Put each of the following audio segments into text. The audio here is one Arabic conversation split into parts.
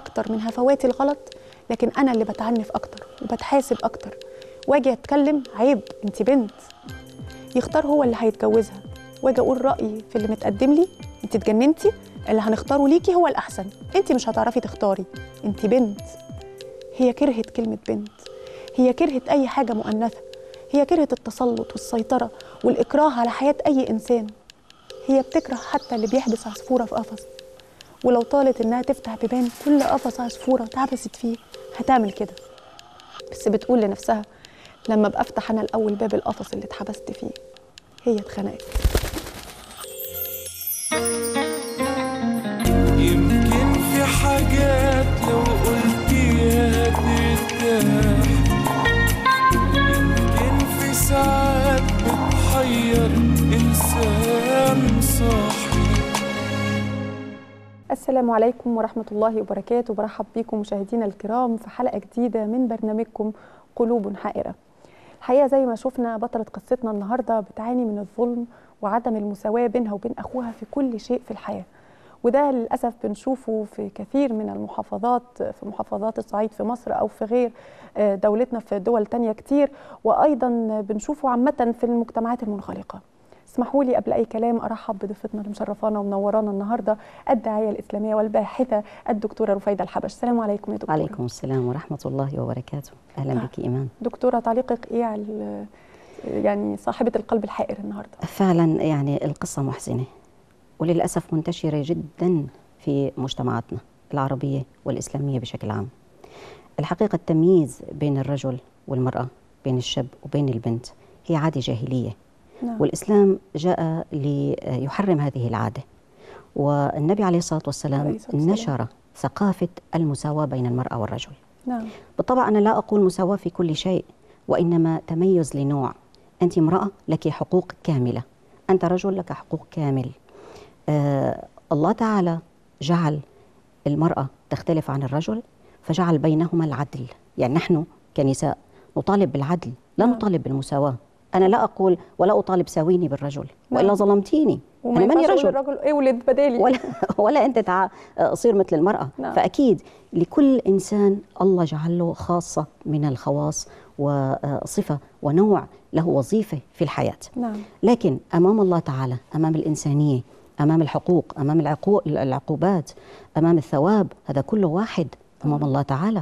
اكتر من هفواتي الغلط، لكن انا اللي بتعنف اكتر وبتحاسب اكتر، واجي اتكلم عيب انت بنت. يختار هو اللي هيتجوزها، واجي اقول رايي في اللي متقدم لي، انت اتجننتي، اللي هنختاره ليكي هو الاحسن، انت مش هتعرفي تختاري، انت بنت. هي كرهت كلمه بنت، هي كرهت اي حاجه مؤنثه، هي كرهت التسلط والسيطره والاكراه على حياه اي انسان. هي بتكره حتى اللي بيحبس عصفوره في قفص، ولو طالت انها تفتح بيبان كل قفص عصفوره اتحبست فيه هتعمل كده، بس بتقول لنفسها لما ابقى افتح انا الاول باب القفص اللي اتحبست فيه. هي اتخنقت. يمكن في حاجات لو قلتيها ترتاح، يمكن في ساعات بتحير إنسان صاحي. السلام عليكم ورحمة الله وبركاته. برحب بكم مشاهدينا الكرام في حلقة جديدة من برنامجكم قلوب حائرة. الحقيقة زي ما شفنا بطلة قصتنا النهاردة بتعاني من الظلم وعدم المساواة بينها وبين أخوها في كل شيء في الحياة، وده للأسف بنشوفه في كثير من المحافظات، في محافظات الصعيد في مصر أو في غير دولتنا في دول تانية كتير، وأيضا بنشوفه عامة في المجتمعات المنغلقة. اسمحوا لي قبل أي كلام أرحب بضيفتنا اللي مشرفانا ومنورانا النهاردة، الداعية الإسلامية والباحثة الدكتورة رفيدة الحبش. السلام عليكم يا دكتورة. عليكم السلام ورحمة الله وبركاته. أهلا بك إيمان. دكتورة، تعليقك إيه على يعني صاحبة القلب الحائر النهاردة؟ فعلا يعني القصة محزنة وللأسف منتشرة جدا في مجتمعاتنا العربية والإسلامية بشكل عام. الحقيقة التمييز بين الرجل والمرأة، بين الشاب وبين البنت، هي عادة جاهلية. نعم. والإسلام جاء ليحرم هذه العادة، والنبي عليه الصلاة والسلام نشر ثقافة المساواة بين المرأة والرجل. نعم. بالطبع أنا لا أقول مساواة في كل شيء، وإنما تميز لنوع. أنت امرأة لك حقوق كاملة، أنت رجل لك حقوق كامل. الله تعالى جعل المرأة تختلف عن الرجل فجعل بينهما العدل. يعني نحن كنساء نطالب بالعدل، لا نطالب بالمساواة. أنا لا أقول ولا أطالب ساويني بالرجل، وإلا ظلمتيني. أنا ماني رجل، الرجل إيه ولد بدالي ولا أنت صير مثل المرأة. نعم. فأكيد لكل إنسان الله جعل له خاصة من الخواص وصفة ونوع له وظيفة في الحياة. نعم. لكن أمام الله تعالى، أمام الإنسانية، أمام الحقوق، أمام العقوبات، أمام الثواب، هذا كله واحد أمام الله تعالى.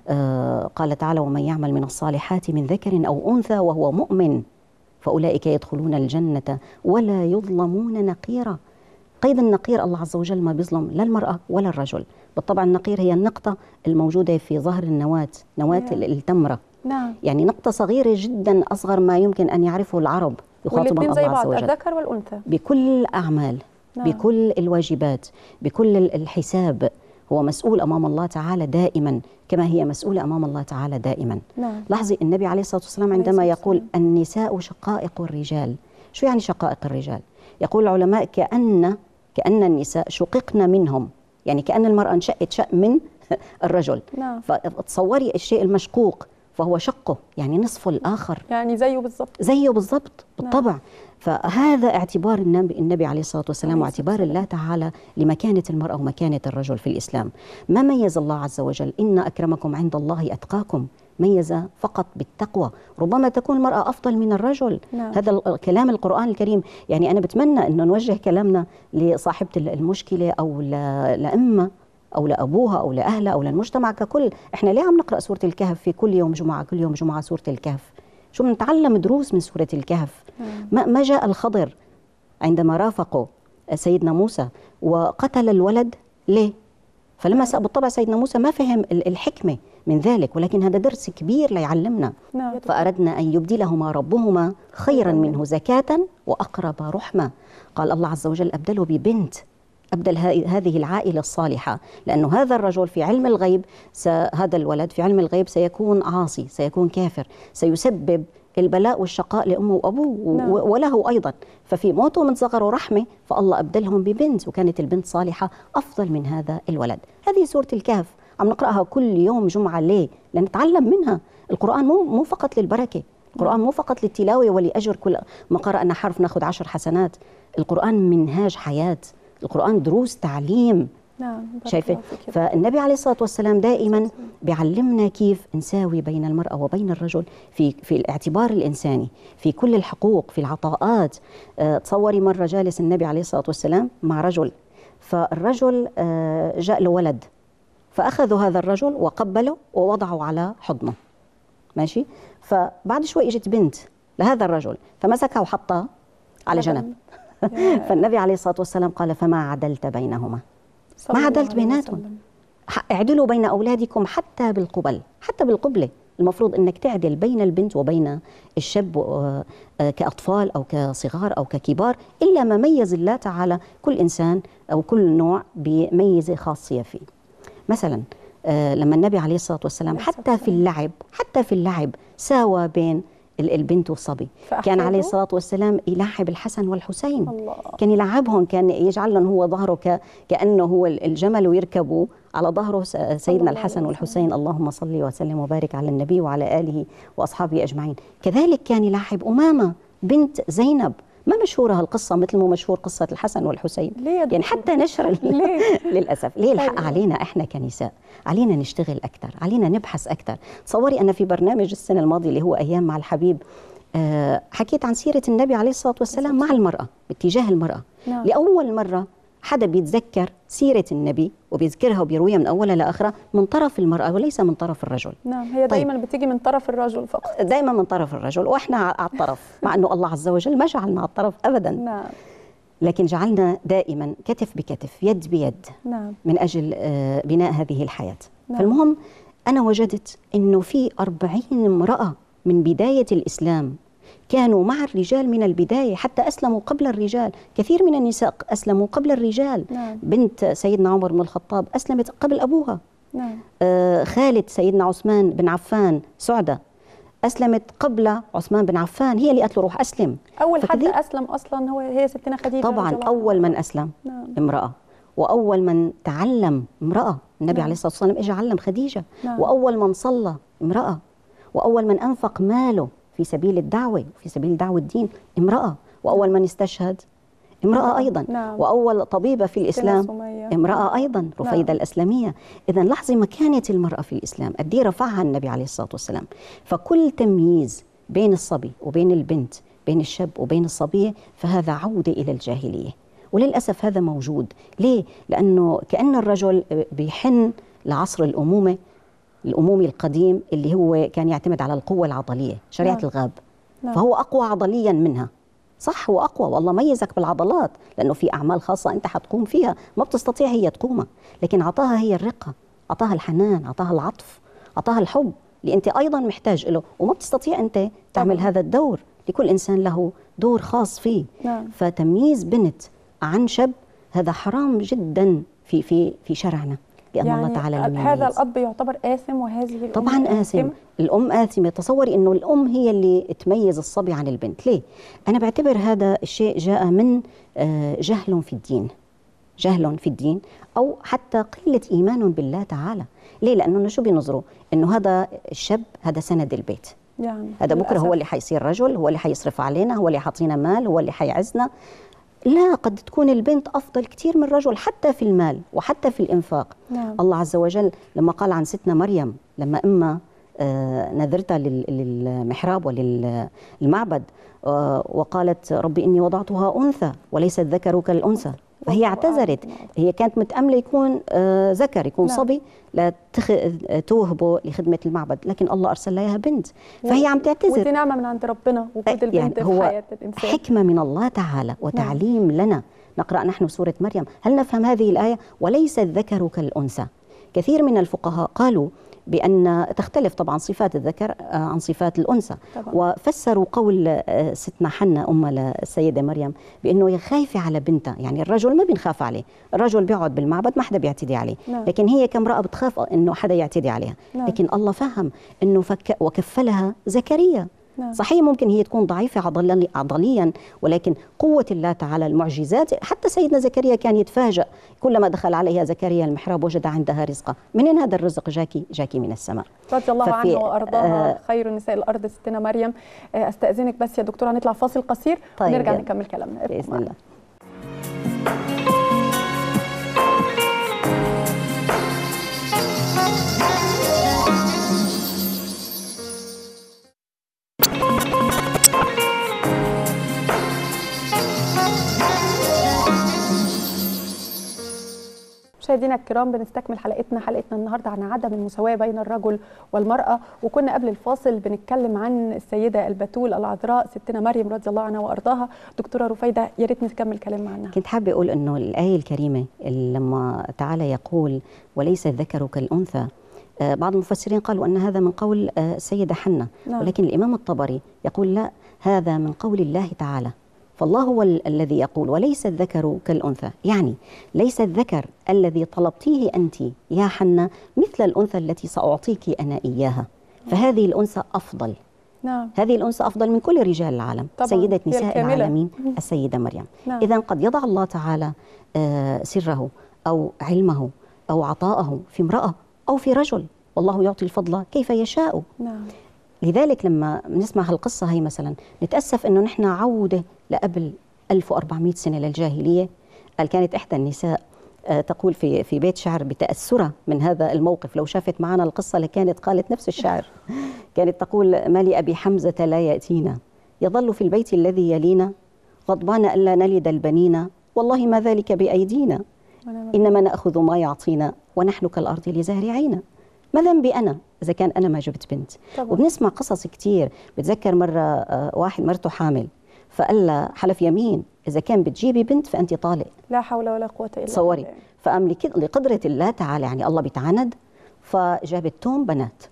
قال تعالى: ومن يعمل من الصالحات من ذكر أو أنثى وهو مؤمن فأولئك يدخلون الجنة ولا يظلمون نقيرا. قيد النقير الله عز وجل ما بيظلم لا المرأة ولا الرجل. بالطبع النقير هي النقطة الموجودة في ظهر النواة، نواة التمرة. نعم. يعني نقطة صغيرة جدا، أصغر ما يمكن أن يعرفه العرب يخاطب الله عز وجل. الذكر والأنثى بكل الأعمال. نعم. بكل الواجبات، بكل الحساب. هو مسؤول أمام الله تعالى دائما كما هي مسؤولة أمام الله تعالى دائما. نعم. لاحظي النبي عليه الصلاة والسلام عندما يقول النساء شقائق الرجال. شو يعني شقائق الرجال؟ يقول العلماء كأن النساء شققن منهم، يعني كأن المرأة انشأت شأ من الرجل. نعم. فتصوري الشيء المشقوق فهو شقه، يعني نصفه الآخر، يعني زيه بالضبط بالطبع. نعم. فهذا اعتبار النبي عليه الصلاة والسلام واعتبار الله تعالى لمكانة المرأة ومكانة الرجل في الإسلام. ما ميز الله عز وجل إن أكرمكم عند الله أتقاكم، ميز فقط بالتقوى. ربما تكون المرأة أفضل من الرجل. نعم. هذا كلام القرآن الكريم. يعني أنا بتمنى أنه نوجه كلامنا لصاحبة المشكلة أو لأمة أو لأبوها أو لأهلها أو للمجتمع ككل. إحنا ليه عم نقرأ سورة الكهف في كل يوم جمعة، كل يوم جمعة سورة الكهف؟ شو بنتعلم دروس من سورة الكهف. ما جاء الخضر عندما رافقوا سيدنا موسى وقتل الولد ليه؟ فلما بالطبع سيدنا موسى ما فهم الحكمة من ذلك، ولكن هذا درس كبير ليعلمنا. فأردنا أن يبدلهما ربهما خيرا منه زكاة وأقرب رحمة. قال الله عز وجل أبدله ببنت، أبدل هذه العائلة الصالحة، لأنه هذا الرجل في علم الغيب، هذا الولد في علم الغيب سيكون عاصي، سيكون كافر، سيسبب البلاء والشقاء لأمه وأبوه. نعم. وله أيضا. ففي موته من صغره رحمة، فالله أبدلهم ببنت، وكانت البنت صالحة أفضل من هذا الولد. هذه سورة الكهف عم نقرأها كل يوم جمعة. ليه؟ لنتعلم منها. القرآن مو فقط للبركة، القرآن مو فقط للتلاوة ولأجر كل ما قرأنا حرف ناخذ 10 حسنات. القرآن منهاج حياة، القرآن دروس تعليم. نعم. شايفه؟ فالنبي عليه الصلاة والسلام دائما بيعلمنا كيف نساوي بين المرأة وبين الرجل في الاعتبار الإنساني، في كل الحقوق، في العطاءات. تصوري مرة جالس النبي عليه الصلاة والسلام مع رجل، فالرجل جاء له ولد، فأخذوا هذا الرجل وقبله ووضعوا على حضنه، ماشي؟ فبعد شوي اجت بنت لهذا الرجل فمسكها وحطها على جنب. فالنبي عليه الصلاة والسلام قال: فما عدلت بينهما، ما عدلت بيناتهم. اعدلوا بين أولادكم حتى بالقبل، حتى بالقبلة المفروض أنك تعدل بين البنت وبين الشاب كأطفال أو كصغار أو ككبار، إلا ما ميز الله تعالى كل إنسان أو كل نوع بميزة خاصية فيه. مثلا لما النبي عليه الصلاة والسلام حتى في اللعب ساوى بين البنت والصبي. كان عليه الصلاة والسلام يلعب الحسن والحسين. الله. كان يلعبهم، كان يجعل لهم هو ظهره كأنه هو الجمل ويركبوا على ظهره سيدنا الحسن والحسين. اللهم صل وسلم وبارك على النبي وعلى آله وأصحابه أجمعين. كذلك كان يلعب أمامة بنت زينب، ما مشهورة هالقصة مثل ما مشهور قصة الحسن والحسين، يعني حتى نشر للأسف. ليه الحق علينا إحنا كنساء، علينا نشتغل أكثر، علينا نبحث أكثر. تصوري أنا في برنامج السنة الماضية اللي هو أيام مع الحبيب حكيت عن سيرة النبي عليه الصلاة والسلام مع المرأة، باتجاه المرأة. نعم. لأول مرة حدا بيتذكر سيرة النبي وبيذكرها وبيرويها من أولها لآخرها من طرف المرأة وليس من طرف الرجل. نعم، هي دائما بتيجي من طرف الرجل فقط، دائما من طرف الرجل، وإحنا على الطرف، مع أنه الله عز وجل ما جعلنا على الطرف أبدا. نعم. لكن جعلنا دائما كتف بكتف، يد بيد. نعم. من أجل بناء هذه الحياة. نعم. فالمهم أنا وجدت أنه في 40 امرأة من بداية الإسلام كانوا مع الرجال من البداية، حتى أسلموا قبل الرجال. كثير من النساء أسلموا قبل الرجال. نعم. بنت سيدنا عمر بن الخطاب أسلمت قبل أبوها. نعم. خالد سيدنا عثمان بن عفان سعدة أسلمت قبل عثمان بن عفان، هي اللي قالت له روح أسلم. أول حد أسلم أصلا هي ستنا خديجة طبعا. أول من أسلم. نعم. امرأة، وأول من تعلم امرأة. النبي نعم. عليه الصلاة والسلام إجا علم خديجة. نعم. وأول من صلى امرأة، وأول من أنفق ماله في سبيل الدعوة، في سبيل دعوة الدين امرأة، وأول من استشهد امرأة أيضا. نعم. وأول طبيبة في الإسلام امرأة أيضا، رفيدة. نعم. الأسلمية. إذن لاحظي مكانة المرأة في الإسلام قد ايه رفعها النبي عليه الصلاة والسلام. فكل تمييز بين الصبي وبين البنت، بين الشاب وبين الصبية، فهذا عودة إلى الجاهلية، وللأسف هذا موجود. ليه؟ لأنه كأن الرجل بيحن لعصر الأمومة القديم اللي هو كان يعتمد على القوة العضلية، شريعة نعم. الغاب. نعم. فهو أقوى عضليا منها، صح، هو أقوى والله ميزك بالعضلات، لأنه في أعمال خاصة أنت حتقوم فيها ما بتستطيع هي تقومها، لكن أعطاها هي الرقة، أعطاها الحنان، أعطاها العطف، أعطاها الحب اللي أنت أيضا محتاج له، وما بتستطيع أنت تعمل طبعا. هذا الدور، لكل إنسان له دور خاص فيه. نعم. فتمييز بنت عن شاب هذا حرام جدا في شرعنا، لأن يعني الله تعالى لم يميز. هذا الأب يعتبر آثم وهذه الأم طبعا آثم. الأم آثمة. تصوري أنه الأم هي اللي تميز الصبي عن البنت. ليه؟ أنا بعتبر هذا الشيء جاء من جهل في الدين، جهل في الدين، أو حتى قلة إيمان بالله تعالى. ليه؟ لأنه شو بينظروا؟ أنه هذا الشاب هذا سند البيت، يعني هذا بكرة هو اللي حيصير رجل، هو اللي حيصرف علينا، هو اللي حيعطينا مال، هو اللي حيعزنا. لا، قد تكون البنت أفضل كثير من الرجل حتى في المال وحتى في الإنفاق. نعم. الله عز وجل لما قال عن ستنا مريم لما أمها نذرتها للمحراب وللمعبد وقالت ربي إني وضعتها أنثى وليس الذكر كالأنثى، فهي اعتذرت. هي كانت متأملة يكون ذكر، يكون نعم. صبي لا توهبه لخدمة المعبد، لكن الله أرسل لها بنت، فهي عم تعتذر. ودي نعمة من عند ربنا وجود البنت يعني في حياة الإنسان، حكمة من الله تعالى وتعليم نعم. لنا. نقرأ نحن سورة مريم، هل نفهم هذه الآية؟ وليس الذكر كالأنثى. كثير من الفقهاء قالوا بأن تختلف طبعا صفات الذكر عن صفات الأنثى، وفسروا قول ستنا حنة أم السيدة مريم بأنه هي خايفة على بنتها. يعني الرجل ما بنخاف عليه، الرجل بيقعد بالمعبد ما حدا بيعتدي عليه، نعم. لكن هي كامرأة بتخاف أنه حدا يعتدي عليها، نعم. لكن الله فهم أنه وكفلها زكريا. نعم. صحيح ممكن هي تكون ضعيفة عضليا، ولكن قوة الله تعالى، المعجزات. حتى سيدنا زكريا كان يتفاجأ كلما دخل عليها زكريا المحراب وجد عندها رزقا. منين هذا الرزق؟ جاكي من السماء. رضي الله عنها وأرضاها. خير نساء الأرض ستنا مريم. أستأذنك بس يا دكتورة هنطلع فاصل قصير ونرجع نكمل كلامنا بإذن الله. مشاهدينا الكرام، بنستكمل حلقتنا النهارده عن عدم المساواة بين الرجل والمرأة. وكنا قبل الفاصل بنتكلم عن السيدة البتول العذراء ستنا مريم رضي الله عنها وأرضاها. دكتورة رفيدة، يا ريت نكمل كلام عنها. كنت حابة أقول إنه الآية الكريمة لما تعالى يقول وليس الذكر كالأنثى، بعض المفسرين قالوا أن هذا من قول السيدة حنة، ولكن الإمام الطبري يقول لا، هذا من قول الله تعالى. فالله هو الذي يقول وليس الذكر كالأنثى، يعني ليس الذكر الذي طلبتيه أنت يا حنة مثل الأنثى التي سأعطيك أنا إياها، فهذه الأنثى أفضل. هذه الأنثى أفضل من كل رجال العالم، سيدة نساء العالمين السيدة مريم. إذا قد يضع الله تعالى سره أو علمه أو عطاءه في امرأة أو في رجل، والله يعطي الفضل كيف يشاء. لذلك لما نسمع هالقصة هي مثلا نتأسف أنه نحن عودة لقبل 1400 سنة للجاهلية. قال كانت إحدى النساء تقول في بيت شعر بتأثرها من هذا الموقف، لو شافت معنا القصة لكانت قالت نفس الشعر. كانت تقول: ما لأبي حمزة لا يأتينا، يظل في البيت الذي يلينا، غضبان ألا نلد البنين، والله ما ذلك بأيدينا، إنما نأخذ ما يعطينا ونحن كالأرض لزارعين. ما ذنبي أنا إذا كان أنا ما جبت بنت؟ وبنسمع قصص كتير. بتذكر مرة واحد مرته حامل فقال لها حلف يمين إذا كان بتجيبي بنت فأنت طالق. لا حول ولا قوة إلا بالله. تصوري، فقام لقدرة الله تعالى، يعني الله بيتعاند، فجابت توم بنات.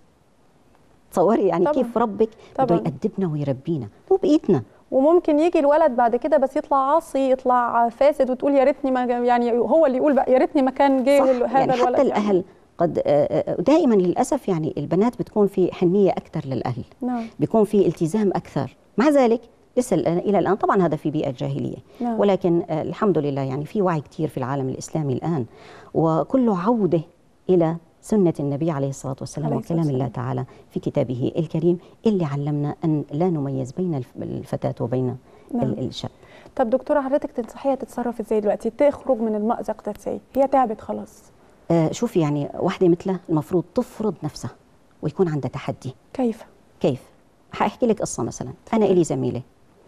تصوري يعني طبعًا. كيف ربك بده يأدبنا ويربينا، مو بإيدنا. وممكن يجي الولد بعد كده بس يطلع عاصي، يطلع فاسد، وتقول يا ريتني ما، يعني هو اللي يقول بقى يا ريتني ما كان جه هذا يعني الولد. حتى الأهل قد دائما للأسف يعني البنات بتكون في حنية أكثر للأهل، بيكون في التزام أكثر. مع ذلك لسه إلى الآن طبعا هذا في بيئة الجاهلية، ولكن الحمد لله يعني في وعي كتير في العالم الإسلامي الآن، وكله عودة إلى سنة النبي عليه الصلاة والسلام وكلام الله تعالى في كتابه الكريم اللي علمنا أن لا نميز بين الفتاة وبين الشاب. طب دكتورة، حضرتك تنصحيها تتصرف ازاي دلوقتي، تخرج من المأزق ده ازاي؟ هي تعبت خلاص. شوفي يعني واحدة مثلها المفروض تفرض نفسها ويكون عندها تحدي. كيف؟ هحكي لك قصة. مثلا أنا إلي زميلة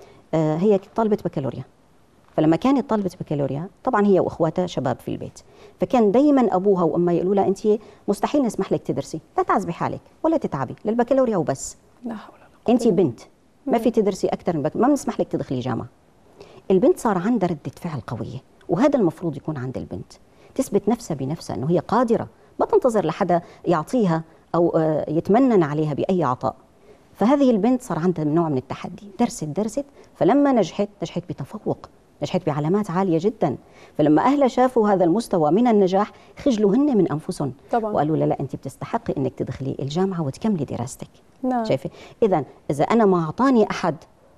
هي طالبة بكالوريا، فلما كانت طالبة بكالوريا طبعا هي وأخواتها شباب في البيت، فكان دايما أبوها وأمها يقولوا لها أنت مستحيل نسمح لك تدرسي، لا تعذبي حالك ولا تتعبي للبكالوريا وبس، لا حول ولا قوة. أنت بنت ما في تدرسي أكثر من ما بنسمح لك تدخلي جامعة. البنت صار عندها ردة فعل قوية، وهذا المفروض يكون عند البنت، تثبت نفسها بنفسها أنه هي قادرة، ما تنتظر لحدا يعطيها أو يتمنن عليها بأي عطاء. فهذه البنت صار عندها نوع من التحدي، درست فلما نجحت بتفوق، نجحت بعلامات عالية جدا. فلما أهلها شافوا هذا المستوى من النجاح خجلوا هن من أنفسهم طبعا. وقالوا لا أنت بتستحقي أنك تدخلي الجامعة وتكملي دراستك. شايفة؟ إذا أنا ما أعطاني أحد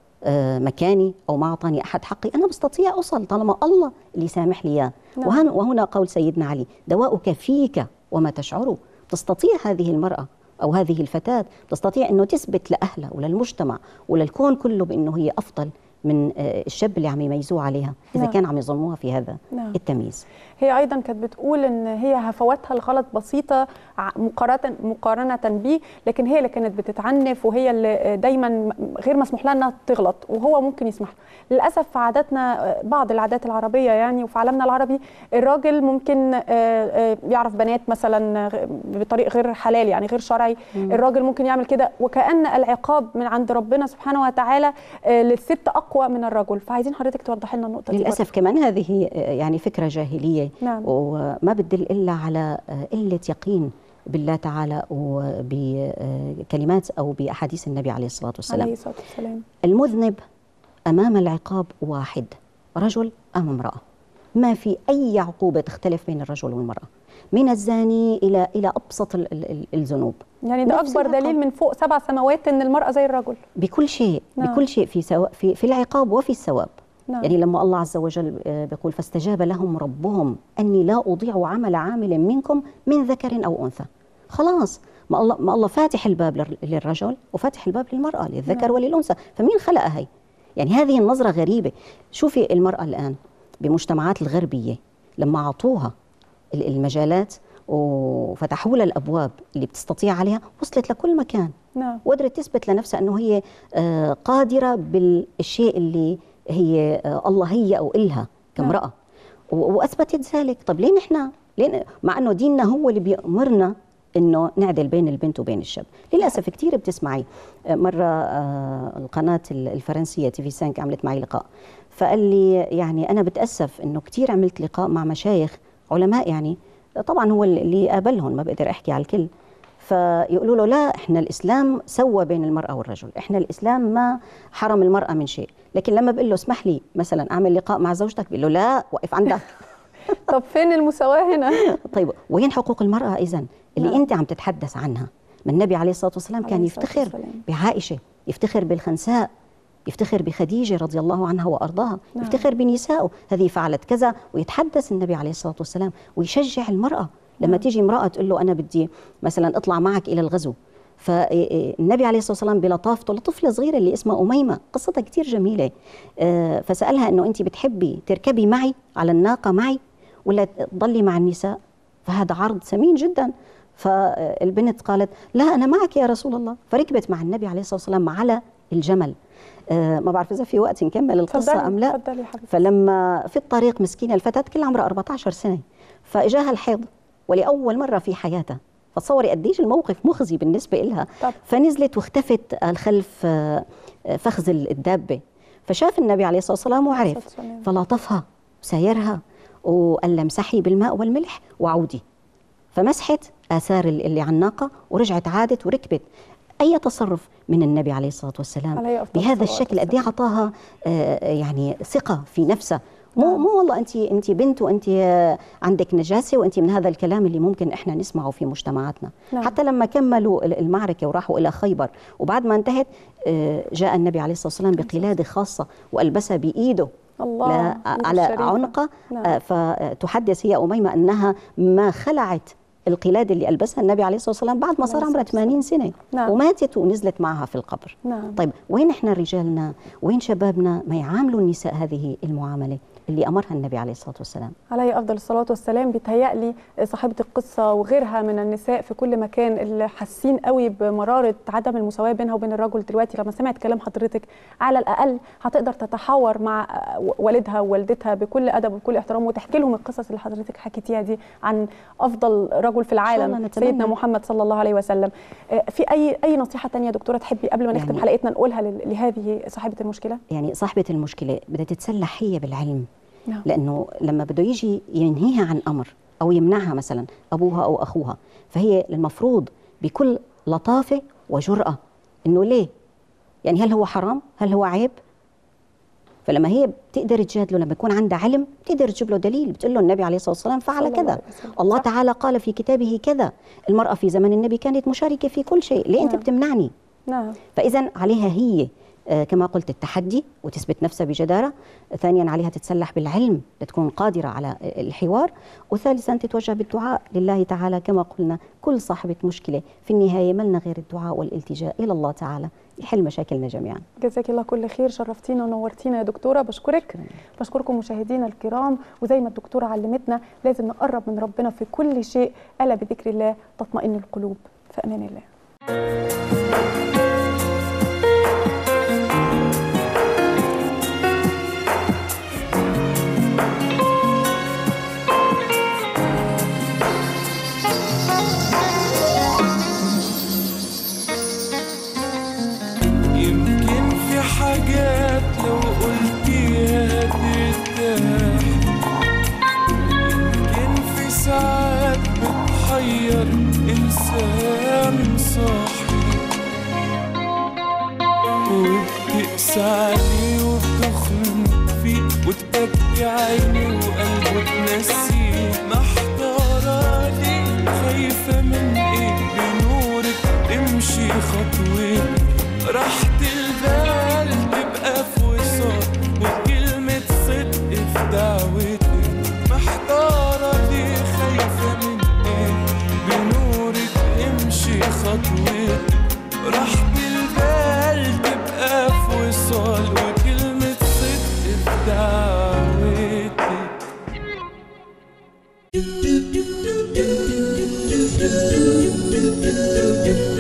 مكاني أو ما أعطاني أحد حقي، أنا بستطيع أوصل طالما الله اللي سامح لي إياه. وهنا قول سيدنا علي: دواؤك فيك وما تشعره. تستطيع هذه المرأة أو هذه الفتاة تستطيع أنه تثبت لأهلها وللمجتمع وللكون كله بأنه هي أفضل من الشاب اللي عم يميزوه عليها إذا كان عم يظلموها في هذا التمييز. هي أيضا كانت بتقول إن هي هفواتها الغلط بسيطة مقارنة بيه، لكن هي اللي كانت بتتعنف وهي اللي دايما غير مسموح لها إنها تغلط وهو ممكن يسمح له. للأسف في عاداتنا، بعض العادات العربية يعني وفي عالمنا العربي، الراجل ممكن يعرف بنات مثلا بطريق غير حلال يعني غير شرعي، الراجل ممكن يعمل كده، وكأن العقاب من عند ربنا سبحانه وتعالى للست أقوى من الرجل. فعايزين حضرتك توضحي لنا النقطة دي. للأسف كمان هذه يعني فكرة جاهلية وما بتدل إلا على قلة يقين بالله تعالى وبكلمات أو بأحاديث النبي عليه الصلاة والسلام. المذنب أمام العقاب واحد، رجل أم امرأة، ما في أي عقوبة تختلف بين الرجل والمرأة، من الزاني إلى أبسط الذنوب. يعني ده أكبر دليل من فوق 7 سماوات إن المرأة زي الرجل بكل شيء. بكل شيء، في العقاب وفي الثواب. يعني لما الله عز وجل بيقول: فاستجاب لهم ربهم أني لا أضيع عمل عامل منكم من ذكر أو أنثى. خلاص، ما الله فاتح الباب للرجل وفاتح الباب للمرأة، للذكر وللأنثى، فمين خلقها هي؟ يعني هذه النظرة غريبة. شوفي المرأة الآن بمجتمعات الغربية لما أعطوها المجالات وفتحوا لها الأبواب اللي بتستطيع عليها، وصلت لكل مكان. وقدرت تثبت لنفسها أنه هي قادرة بالشيء اللي هي الله هي أو إلها كامرأة، وأثبتت ذلك. طب ليه نحن لأن مع أنه ديننا هو اللي بيأمرنا انه نعدل بين البنت وبين الشاب. للاسف كثير بتسمعي. مره القناه الفرنسيه تي في 5 عملت معي لقاء، فقال لي يعني انا بتاسف انه كثير عملت لقاء مع مشايخ علماء، يعني طبعا هو اللي قابلهم، ما بقدر احكي على الكل، فيقولوا له لا احنا الاسلام سوى بين المراه والرجل، احنا الاسلام ما حرم المراه من شيء، لكن لما بقول له اسمح لي مثلا اعمل لقاء مع زوجتك بيقول له لا وقف عندك. طب فين المساواه هنا؟ طيب وين حقوق المراه اذا اللي انت عم تتحدث عنها؟ ما النبي عليه الصلاه والسلام كان يفتخر بعائشه، يفتخر بالخنساء، يفتخر بخديجه رضي الله عنها وارضاها، يفتخر بنسائه، هذه فعلت كذا، ويتحدث النبي عليه الصلاه والسلام ويشجع المراه. لما تيجي امراه تقول له انا بدي مثلا اطلع معك الى الغزو، فالنبي عليه الصلاه والسلام بلطافته لطفله صغيره اللي اسمها اميمه، قصتها كثير جميله، فسالها انه انت بتحبي تركبي معي على الناقه معي ولا تضلي مع النساء؟ فهذا عرض ثمين جدا. فالبنت قالت لا أنا معك يا رسول الله، فركبت مع النبي عليه الصلاة والسلام على الجمل. ما بعرف إذا في وقت نكمل القصة أم لا. فلما في الطريق مسكينة الفتاة كل عمرها 14 سنة، فإجاها الحيض ولأول مرة في حياتها، فتصوري قديش الموقف مخزي بالنسبة إلها. فنزلت واختفت خلف فخذ الدابة، فشاف النبي عليه الصلاة والسلام وعرف، فلاطفها وسايرها وقال لها امسحي بالماء والملح وعودي، فمسحت آثار اللي على الناقة ورجعت عادت وركبت. أي تصرف من النبي عليه الصلاة والسلام بهذا الشكل قد ايه عطاها يعني ثقة في نفسها. مو والله انت بنت وانت عندك نجاسه وانت من هذا الكلام اللي ممكن احنا نسمعه في مجتمعاتنا. حتى لما كملوا المعركه وراحوا الى خيبر وبعد ما انتهت جاء النبي عليه الصلاه والسلام بقلاده خاصه والبسها بايده على عنقه. فتحدث هي اميمه انها ما خلعت القلادة اللي ألبسها النبي عليه الصلاة والسلام بعد ما صار عمرها 80 سنة. وماتت ونزلت معها في القبر. طيب وين إحنا رجالنا وين شبابنا ما يعاملوا النساء هذه المعاملة اللي أمرها النبي عليه الصلاة والسلام؟ عليه أفضل الصلاة والسلام. بيتهيألي صاحبة القصة وغيرها من النساء في كل مكان اللي حاسين قوي بمرارة عدم المساواة بينها وبين الرجل دلوقتي لما سمعت كلام حضرتك على الأقل هتقدر تتحاور مع والدها ووالدتها بكل أدب وبكل احترام وتحكي لهم القصص اللي حضرتك حكيتيها دي عن أفضل رجل في العالم سيدنا محمد صلى الله عليه وسلم. في أي نصيحة تانية يا دكتورة تحبي قبل ما نختم حلقتنا نقولها لهذه صاحبة المشكلة؟ يعني صاحبة المشكلة بدها تتسلح هي بالعلم. لأنه لما بده يجي ينهيها عن أمر أو يمنعها مثلا أبوها أو أخوها، فهي المفروض بكل لطافة وجرأة إنه ليه؟ يعني هل هو حرام؟ هل هو عيب؟ فلما هي بتقدر تجادله لما يكون عندها علم بتقدر تجيب له دليل، بتقول له النبي عليه الصلاة والسلام فعل كذا، الله تعالى قال في كتابه كذا، المرأة في زمن النبي كانت مشاركة في كل شيء، ليه أنت بتمنعني؟ فإذا عليها هي كما قلت التحدي وتثبت نفسها بجدارة، ثانيا عليها تتسلح بالعلم لتكون قادرة على الحوار، وثالثا تتوجه بالدعاء لله تعالى كما قلنا كل صاحبة مشكلة في النهاية ملنا غير الدعاء والالتجاء إلى الله تعالى يحل مشاكلنا جميعا. جزاك الله كل خير، شرفتينا ونورتينا يا دكتورة. بشكرك. بشكركم مشاهدينا الكرام، وزي ما الدكتورة علمتنا لازم نقرب من ربنا في كل شيء، ألا بذكر الله تطمئن القلوب. في أمان الله. حاجات لو قلتيها ترتاح، يمكن في ساعات بتحير إنسان صاحي وبتقسى عليه وبتخن فيه وتبكي عيني وقلبه تنسيه. محتارة ليه خايفة من إيه؟ بنورك تمشي خطوة راحة البال تبقى في وصال وكلمة صدق في دعوتك. محتارة دي خايفة من ايه؟ بنورك امشي خطوتك راحة البال تبقى في وصال وكلمة صدق في دعوتك.